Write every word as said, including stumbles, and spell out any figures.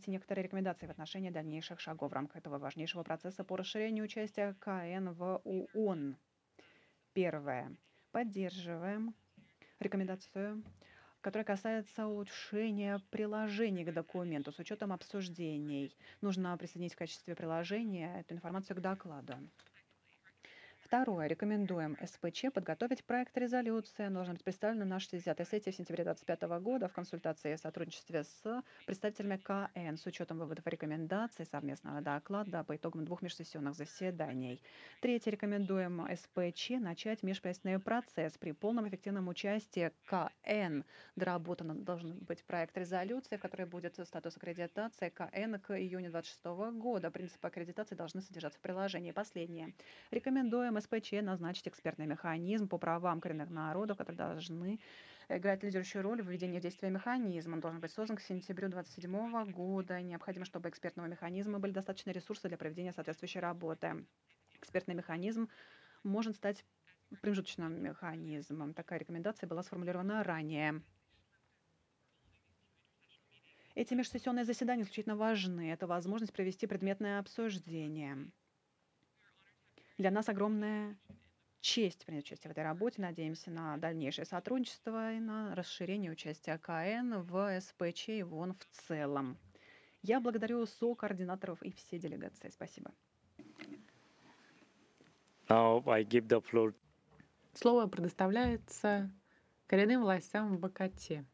вынести некоторые рекомендации в отношении дальнейших шагов в рамках этого важнейшего процесса по расширению участия КН в ООН. Первое. Поддерживаем рекомендацию, которая касается улучшения приложений к документу с учетом обсуждений. Нужно присоединить в качестве приложения эту информацию к докладу. Второе. Рекомендуем СПЧ подготовить проект резолюции. Он должен быть представлен на шестидесятой сессии в сентябре две тысячи двадцать пятого года в консультации и сотрудничестве с представителями КН с учетом выводов и рекомендаций совместного доклада по итогам двух межсессионных заседаний. Третье. Рекомендуем СПЧ начать межправительственный процесс при полном эффективном участии КН. Доработан должен быть проект резолюции, в которой будет статус аккредитации КН к июню две тысячи двадцать шестого года. Принципы аккредитации должны содержаться в приложении. Последнее. Рекомендуем СПЧ назначить экспертный механизм по правам коренных народов, которые должны играть лидирующую роль в введении в действие механизма. Он должен быть создан к сентябрю две тысячи двадцать седьмого года. Необходимо, чтобы у экспертного механизма были достаточные ресурсы для проведения соответствующей работы. Экспертный механизм может стать промежуточным механизмом. Такая рекомендация была сформулирована ранее. Эти межсессионные заседания исключительно важны. Это возможность провести предметное обсуждение. Для нас огромная честь принять участие в этой работе. Надеемся на дальнейшее сотрудничество и на расширение участия КН в СПЧ и в ООН в целом. Я благодарю сокоординаторов и все делегации. Спасибо. Now I give the floor. Слово предоставляется коренным властям в Бакате.